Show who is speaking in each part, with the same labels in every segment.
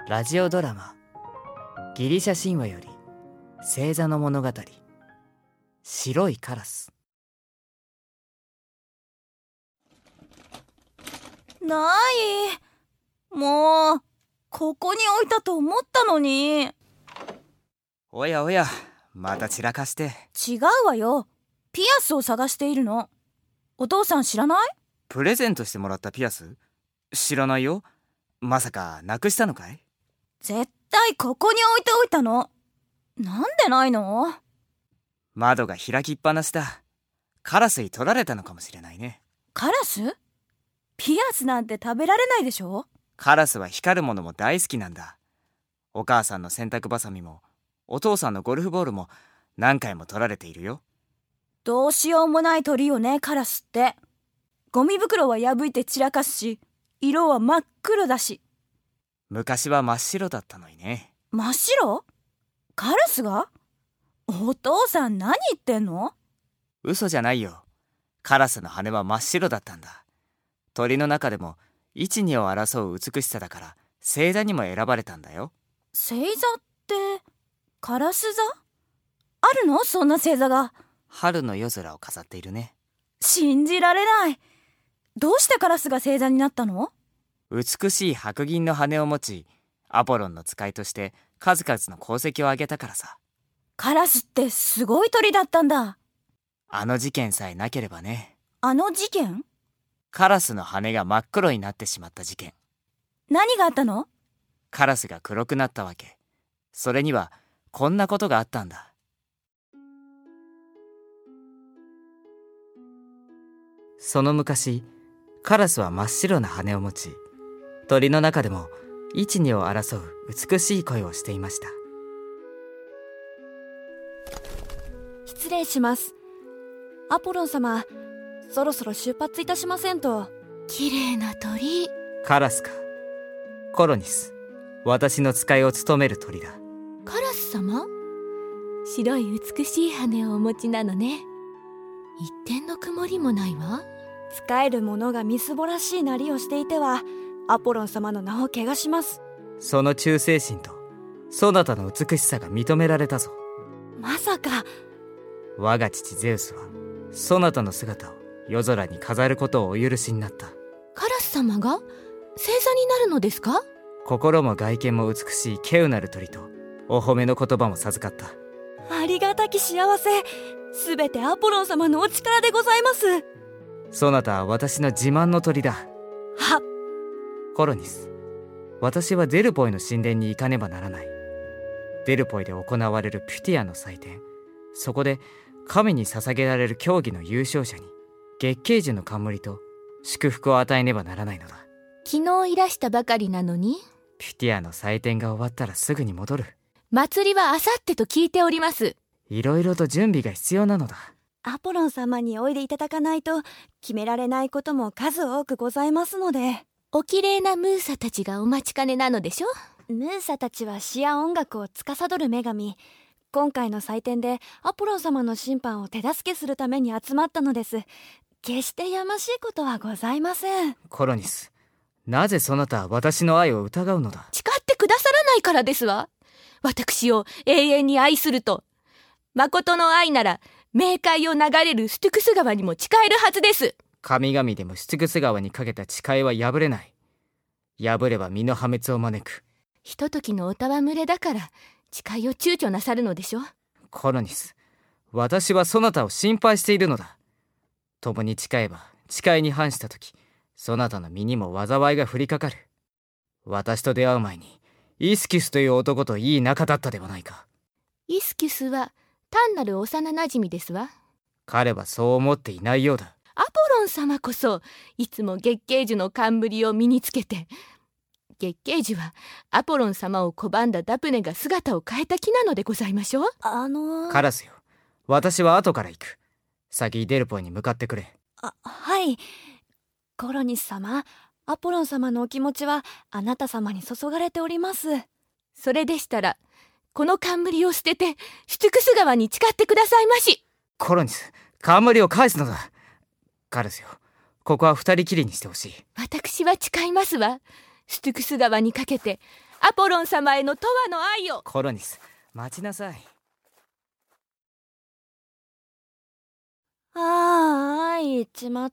Speaker 1: ラジオドラマギリシャ神話より星座の物語白いカラス。
Speaker 2: ない。もうここに置いたと思ったのに。
Speaker 1: おやおや、また散らかして。
Speaker 2: 違うわよ。ピアスを探しているの。お父さん知らない？
Speaker 1: プレゼントしてもらったピアス？知らないよ。まさかなくしたのかい？
Speaker 2: 絶対ここに置いておいたの。なんでないの？
Speaker 1: 窓が開きっぱなしだ。カラスに取られたのかもしれないね。
Speaker 2: カラス？ピアスなんて食べられないでしょ？
Speaker 1: カラスは光るものも大好きなんだ。お母さんの洗濯バサミもお父さんのゴルフボールも何回も取られているよ。
Speaker 2: どうしようもない鳥よね、カラスって。ゴミ袋は破いて散らかすし、色は真っ黒だし。
Speaker 1: 昔は真っ白だったのにね。
Speaker 2: 真っ白？カラスが？お父さん何言ってんの？
Speaker 1: 嘘じゃないよ。カラスの羽は真っ白だったんだ。鳥の中でも一二を争う美しさだから星座にも選ばれたんだよ。
Speaker 2: 星座ってカラス座？あるの？そんな星座が。
Speaker 1: 春の夜空を飾っているね。
Speaker 2: 信じられない。どうしてカラスが星座になったの？
Speaker 1: 美しい白銀の羽を持ち、アポロンの使いとして数々の功績を挙げたからさ。
Speaker 2: カラスってすごい鳥だったんだ。
Speaker 1: あの事件さえなければね。
Speaker 2: あの事件？
Speaker 1: カラスの羽が真っ黒になってしまった事件。
Speaker 2: 何があったの？
Speaker 1: カラスが黒くなったわけ。それにはこんなことがあったんだ。その昔、カラスは真っ白な羽を持ち、鳥の中でも一二を争う美しい声をしていました。
Speaker 3: 失礼します。アポロン様、そろそろ出発いたしませんと。
Speaker 4: 綺麗な鳥。
Speaker 1: カラスか。コロニス、私の使いを務める鳥だ。
Speaker 4: カラス様？白い美しい羽をお持ちなのね。一点の曇りもないわ。
Speaker 3: 使える者がみすぼらしいなりをしていてはアポロン様の名を汚します。
Speaker 1: その忠誠心とそなたの美しさが認められたぞ。
Speaker 3: まさか。
Speaker 1: 我が父ゼウスはそなたの姿を夜空に飾ることをお許しになった。
Speaker 4: カラス様が星座になるのですか？
Speaker 1: 心も外見も美しい稀有なる鳥とお褒めの言葉も授かった。
Speaker 3: ありがたき幸せ。すべてアポロン様のお力でございます。
Speaker 1: そなたは私の自慢の鳥だ。
Speaker 3: は。
Speaker 1: コロニス、私はデルポイの神殿に行かねばならない。デルポイで行われるピュティアの祭典、そこで神に捧げられる競技の優勝者に月桂樹の冠と祝福を与えねばならないのだ。
Speaker 4: 昨日いらしたばかりなのに。
Speaker 1: ピュティアの祭典が終わったらすぐに戻る。
Speaker 4: 祭りはあさってと聞いております。
Speaker 1: いろいろと準備が必要なのだ。
Speaker 3: アポロン様においでいただかないと決められないことも数多くございますので。
Speaker 4: お綺麗なムーサたちがお待ちかねなのでしょ？
Speaker 3: ムーサたちは詩や音楽を司る女神。今回の祭典でアポロン様の審判を手助けするために集まったのです。決してやましいことはございません。
Speaker 1: コロニス、なぜそなたは私の愛を疑うのだ？
Speaker 4: 誓ってくださらないからですわ。私を永遠に愛すると。誠の愛なら冥界を流れるストゥクス川にも誓えるはずです。
Speaker 1: 神々でもストゥクス川にかけた誓いは破れない。破れば身の破滅を招く。
Speaker 4: ひとときのお戯れだから誓いを躊躇なさるのでしょ？
Speaker 1: コロニス、私はそなたを心配しているのだ。共に誓えば誓いに反したとき、そなたの身にも災いが降りかかる。私と出会う前にイスキュスという男といい仲だったではないか。
Speaker 4: イスキュスは単なる幼なじみですわ。
Speaker 1: 彼はそう思っていないようだ。
Speaker 4: アポロン様こそいつも月桂樹の冠を身につけて。月桂樹はアポロン様を拒んだダプネが姿を変えた木なのでございましょう。
Speaker 1: カラスよ、私は後から行く。先デルポイに向かってくれ。
Speaker 3: はい。コロニス様、アポロン様のお気持ちはあなた様に注がれております。
Speaker 4: それでしたらこの冠を捨ててシュトゥクス川に誓ってくださいまし。
Speaker 1: コロニス、冠を返すのだ。カラスよ、ここは二人きりにしてほしい。
Speaker 4: 私は誓いますわ。ストゥクス川にかけてアポロン様への永遠の愛を。
Speaker 1: コロニス、待ちなさい。
Speaker 3: 言っちまった。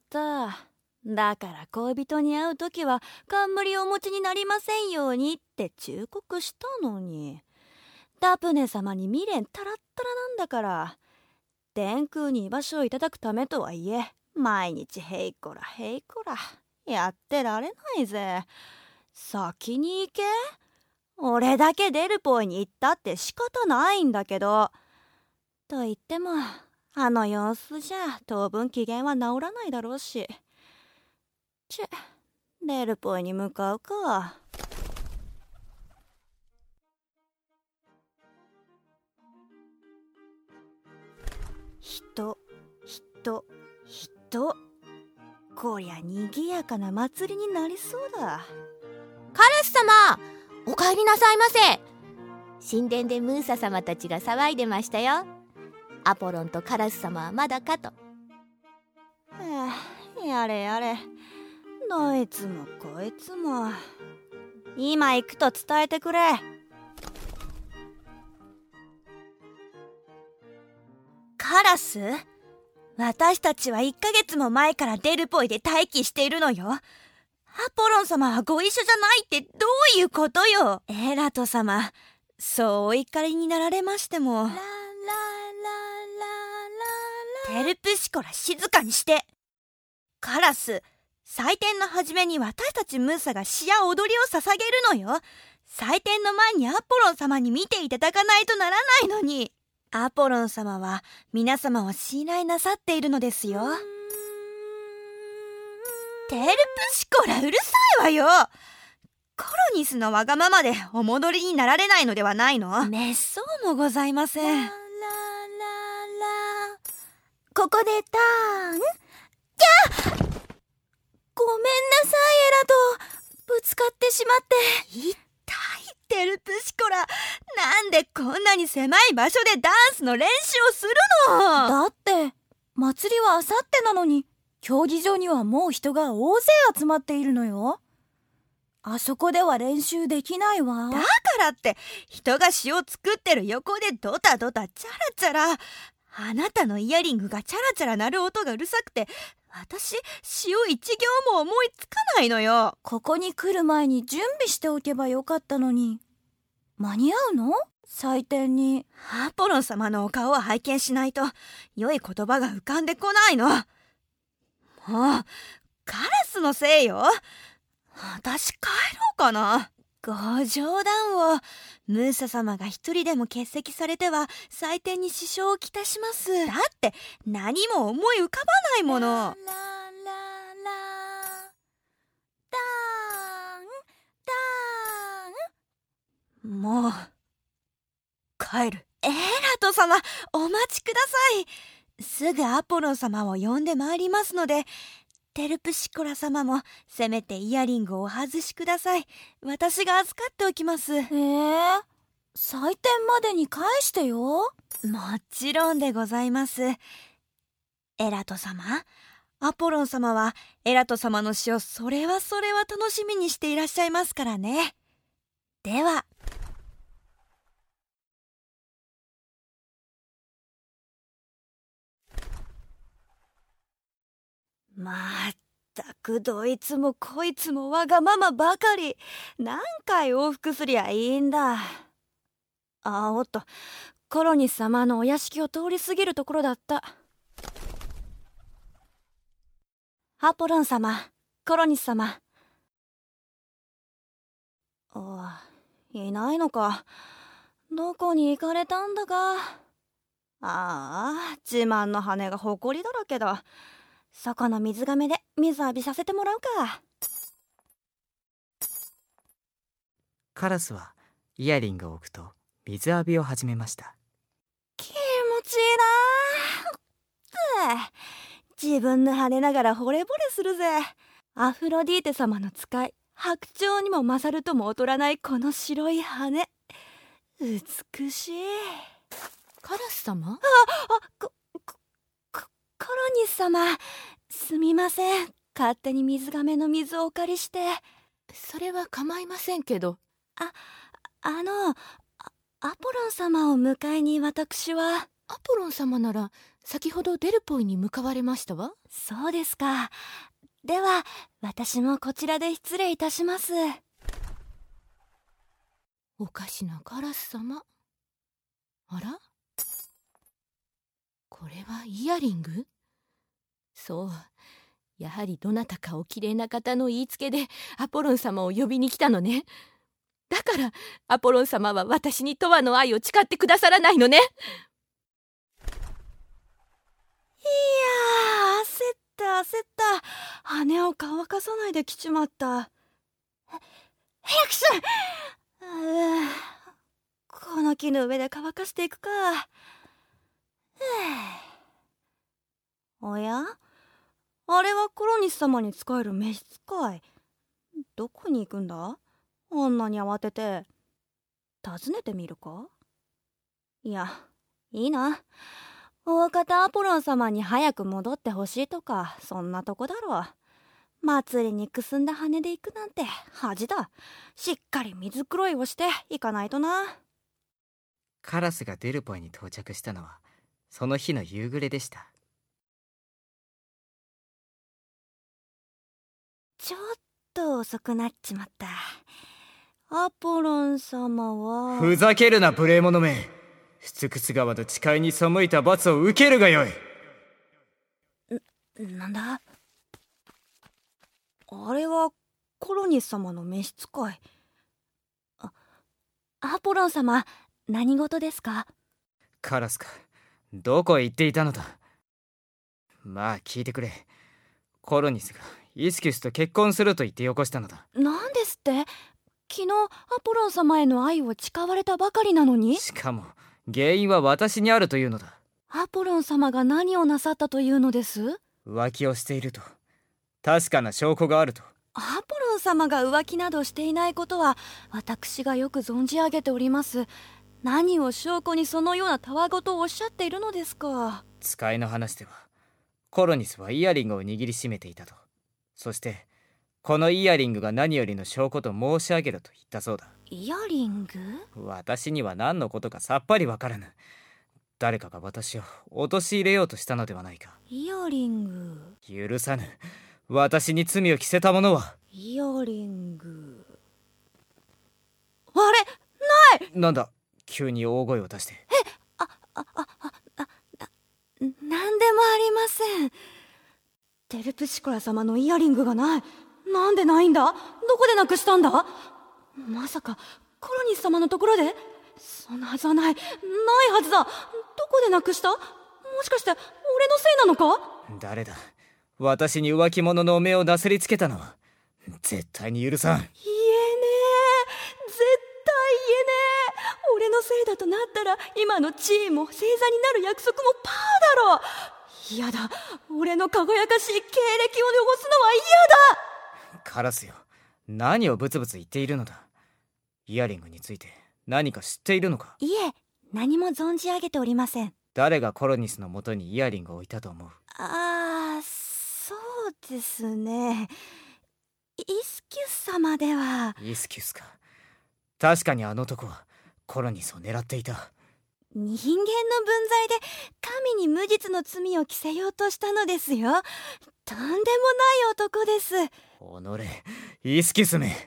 Speaker 3: だから恋人に会うときは冠をお持ちになりませんようにって忠告したのに、ダプネ様に未練タラッタラなんだから、天空に居場所をいただくためとはいえ、毎日へいこらへいこらやってられないぜ。先に行け。俺だけデルポイに行ったって仕方ないんだけど。と言ってもあの様子じゃ当分機嫌は治らないだろうし。デルポイに向かうか。人こりゃにぎやかな祭りになりそうだ。
Speaker 4: カラス様、お帰りなさいませ。神殿でムーサ様たちが騒いでましたよ。アポロンとカラス様はまだかと。
Speaker 3: やれやれ、どいつもこいつも。今行くと伝えてくれ。カラス？私たちは1ヶ月も前からデルポイで待機しているのよ。アポロン様はご一緒じゃないってどういうことよ。エラト様、そうお怒りになられましても。テルプシコラ、静かにして。カラス、祭典の初めに私たちムーサが詩や踊りを捧げるのよ。祭典の前にアポロン様に見ていただかないとならないのに。アポロン様は皆様を信頼なさっているのですよ。テルプシコラ、うるさいわよ。コロニスのわがままでお戻りになられないのではないの？めっそうもございません。
Speaker 2: ここでターン。ごめんなさい、エラト。ぶつかってしまって。
Speaker 3: 痛い、テルプシコラ。なんでこんなに狭い場所でダンスの練習をするの？
Speaker 2: だって祭りはあさってなのに、競技場にはもう人が大勢集まっているのよ。あそこでは練習できないわ。
Speaker 3: だからって人が詩を作ってる横でドタドタチャラチャラ。あなたのイヤリングがチャラチャラ鳴る音がうるさくて、私詩を一行も思いつかないのよ。
Speaker 2: ここに来る前に準備しておけばよかったのに。間に合うの？祭典に。
Speaker 3: アポロン様のお顔を拝見しないと良い言葉が浮かんでこないの。もうカラスのせいよ。私帰ろうかな。ご冗談を。ムーサ様が一人でも欠席されては祭典に支障をきたします。だって何も思い浮かばないもの。もう帰る。エラト様、お待ちください。すぐアポロン様を呼んでまいりますので、テルプシコラ様もせめてイヤリングをお外しください。私が預かっておきます。
Speaker 2: 祭典までに返してよ。
Speaker 3: もちろんでございます。エラト様、アポロン様はエラト様の死をそれは楽しみにしていらっしゃいますからね。では。まったくどいつもこいつもわがままばかり。何回往復すりゃいいんだ。おっと、コロニス様のお屋敷を通り過ぎるところだった。アポロン様、コロニス様。いないのか。どこに行かれたんだか。自慢の羽がほこりだらけだ。そこの水がめで水浴びさせてもらうか。
Speaker 1: カラスはイヤリングを置くと水浴びを始めました。
Speaker 3: 気持ちいいな。自分の羽ながら惚れ惚れするぜ。アフロディーテ様の使い、白鳥にも勝るとも劣らないこの白い羽。美しい。
Speaker 4: カラス様？
Speaker 3: コロニス様、すみません。勝手に水がめの水をお借りして。
Speaker 4: それは構いませんけど。
Speaker 3: あの、アポロン様を迎えに私は。
Speaker 4: アポロン様なら先ほどデルポイに向かわれましたわ。
Speaker 3: そうですか。では私もこちらで失礼いたします。
Speaker 4: おかしなカラス様。あら、これはイヤリング？そう、やはりどなたかおきれいな方の言いつけでアポロン様を呼びに来たのね。だからアポロン様は私に永遠の愛を誓ってくださらないのね。
Speaker 3: いやー、焦った羽を乾かさないで来ちまった。早くしろ。この木の上で乾かしていくか。おや、あれはコロニス様に仕える召使い。どこに行くんだ、あんなに慌てて。訪ねてみるか。いや、いいな。大方アポロン様に早く戻ってほしいとか、そんなとこだろう。祭りにくすんだ羽で行くなんて恥だ。しっかり水黒いをして行かないとな。
Speaker 1: カラスがデルポイに到着したのはその日の夕暮れでした。
Speaker 3: ちょっと遅くなっちまった。アポロン様は。
Speaker 1: ふざけるな、無礼者め。スツクス川の誓いに背いた罰を受けるがよい。
Speaker 3: なんだ、あれはコロニス様の召使い。アポロン様、何事ですか？
Speaker 1: カラスか、どこへ行っていたのだ。まあ聞いてくれ。コロニスがイスキュスと結婚すると言ってよこしたのだ。
Speaker 3: なんですって？昨日アポロン様への愛を誓われたばかりなのに。
Speaker 1: しかも原因は私にあるというのだ。
Speaker 3: アポロン様が何をなさったというのです？
Speaker 1: 浮気をしていると、確かな証拠があると。
Speaker 3: アポロン様が浮気などしていないことは私がよく存じ上げております。何を証拠にそのようなたわごとをおっしゃっているのですか？
Speaker 1: 使いの話ではコロニスはイヤリングを握りしめていたと。そしてこのイヤリングが何よりの証拠と申し上げると言ったそうだ。
Speaker 3: イヤリング？
Speaker 1: 私には何のことかさっぱりわからぬ。誰かが私を陥れようとしたのではないか。
Speaker 3: イヤリング。
Speaker 1: 許さぬ。私に罪を着せた者は。
Speaker 3: イヤリング。あれ、ない。
Speaker 1: なんだ、急に大声を出して。
Speaker 3: なんでもありません。テルプシコラ様のイヤリングがない。なんでないんだ？どこでなくしたんだ？まさかコロニス様のところで？そんなはずはない。ないはずだ。どこでなくした？もしかして俺のせいなのか？
Speaker 1: 誰だ？私に浮気者のお目をなすりつけたのは。絶対に許さん。
Speaker 3: 言えねえ。絶対言えねえ。俺のせいだとなったら今の地位も星座になる約束もパーだろ。嫌だ。俺の輝かしい経歴を汚すのは嫌だ。
Speaker 1: カラスよ、何をブツブツ言っているのだ。イヤリングについて何か知っているのか？
Speaker 3: いえ、何も存じ上げておりません。
Speaker 1: 誰がコロニスのもとにイヤリングを置いたと思う？
Speaker 3: そうですね。イスキュス様では。
Speaker 1: イスキュスか。確かにあの男はコロニスを狙っていた。
Speaker 3: 人間の分際で神に無実の罪を着せようとしたのですよ。とんでもない男です。
Speaker 1: おのれ、イスキュスめ。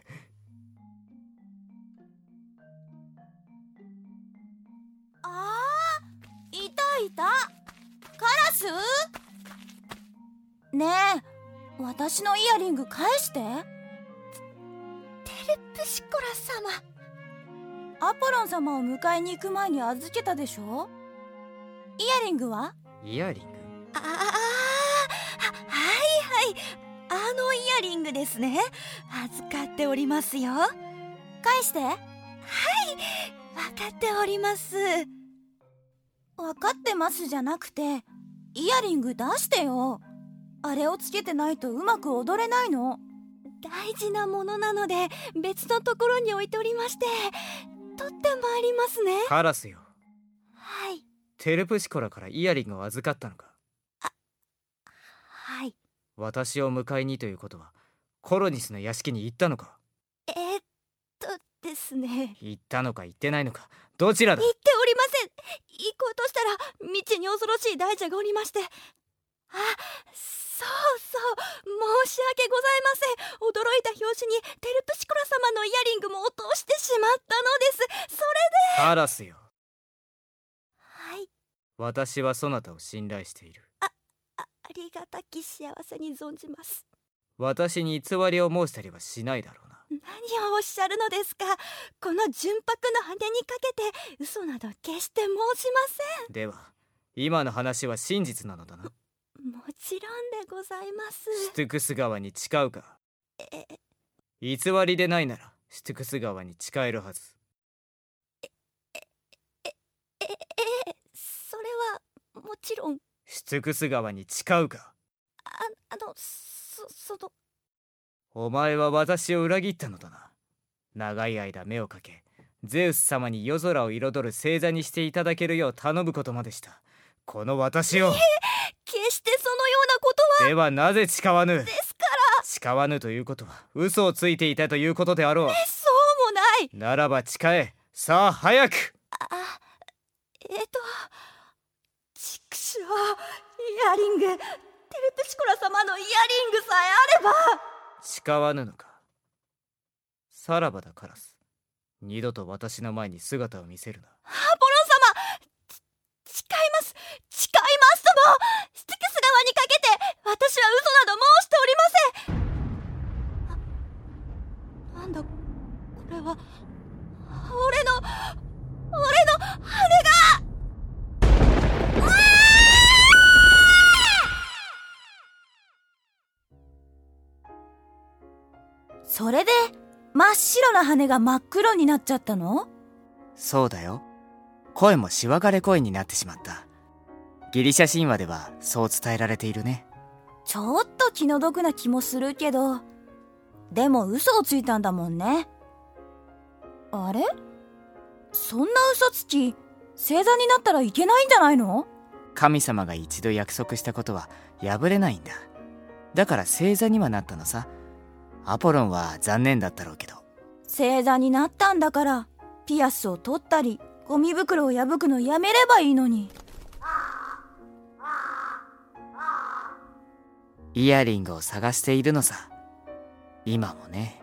Speaker 2: いた。カラス？ねえ、私のイヤリング返して。テルプシコラ様、アポロン様を迎えに行く前に預けたでしょ。イヤリングは？
Speaker 1: イヤリング？
Speaker 3: はい、あのイヤリングですね。預かっておりますよ。
Speaker 2: 返して。はい、
Speaker 3: 分かっております。
Speaker 2: 分かってますじゃなくて、イヤリング出してよ。あれをつけてないとうまく踊れないの。
Speaker 3: 大事なものなので別のところに置いておりまして、取ってまいりますね。
Speaker 1: カラスよ。
Speaker 3: はい。
Speaker 1: テルプシコラからイヤリングを預かったのか？
Speaker 3: はい。
Speaker 1: 私を迎えにということはコロニスの屋敷に行ったのか？
Speaker 3: ですですね。
Speaker 1: 言ったのか言ってないのか、どちらだ。
Speaker 3: 言っておりません。行こうとしたら道に恐ろしい大蛇がおりまして。そう申し訳ございません。驚いた拍子にテルプシコラ様のイヤリングも落としてしまったのです。それで。
Speaker 1: カラスよ、
Speaker 3: はい。
Speaker 1: 私はそなたを信頼している。
Speaker 3: ありがたき幸せに存じます。
Speaker 1: 私に偽りを申したりはしないだろうな。
Speaker 3: 何をおっしゃるのですか。この純白の羽にかけて嘘など決して申しません。
Speaker 1: では今の話は真実なのだな。
Speaker 3: もちろんでございます。
Speaker 1: シュトゥクス川に誓うか。偽りでないならシュトゥクス川に誓えるはず。
Speaker 3: それはもちろん。
Speaker 1: シュトゥクス川に誓うか。
Speaker 3: その。
Speaker 1: お前は私を裏切ったのだな。長い間目をかけ、ゼウス様に夜空を彩る星座にしていただけるよう頼むことまでした。この私を。
Speaker 3: 決してそのようなことは。
Speaker 1: ではなぜ誓わぬ。
Speaker 3: ですから
Speaker 1: 誓わぬということは嘘をついていたということであろう。
Speaker 3: そうもない。
Speaker 1: ならば誓え。さあ早く。
Speaker 3: 畜生。イヤリング、テルプシコラ様のイヤリングさえあれば。
Speaker 1: 誓わぬのか。さらばだカラス、二度と私の前に姿を見せるな。
Speaker 3: アポロン様、誓いますとも。シュトゥクス川にかけて私は嘘など申しておりません。なんだこれは。俺の羽が。
Speaker 2: それで真っ白な羽が真っ黒になっちゃったの？
Speaker 1: そうだよ。声もしわがれ声になってしまった。ギリシャ神話ではそう伝えられているね。
Speaker 2: ちょっと気の毒な気もするけど、でも嘘をついたんだもんね。あれ？そんな嘘つき、星座になったらいけないんじゃないの？
Speaker 1: 神様が一度約束したことは破れないんだ。だから星座にはなったのさ。アポロンは残念だったろうけど。
Speaker 2: 星座になったんだから、ピアスを取ったりゴミ袋を破くのやめればいいのに。
Speaker 1: イヤリングを探しているのさ、今もね。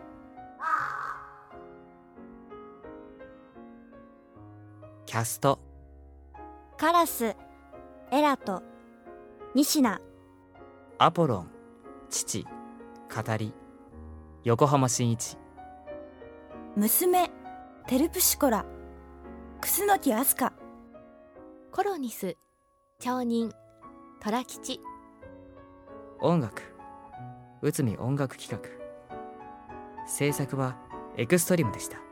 Speaker 1: キャスト。
Speaker 3: カラス、エラト、ニシナ。
Speaker 1: アポロン、父、語り、横浜真一。
Speaker 2: 娘、テルプシコラ、楠木飛鳥。
Speaker 4: コロニス、町人、虎吉。
Speaker 1: 音楽、内海音楽企画。制作はエクストリームでした。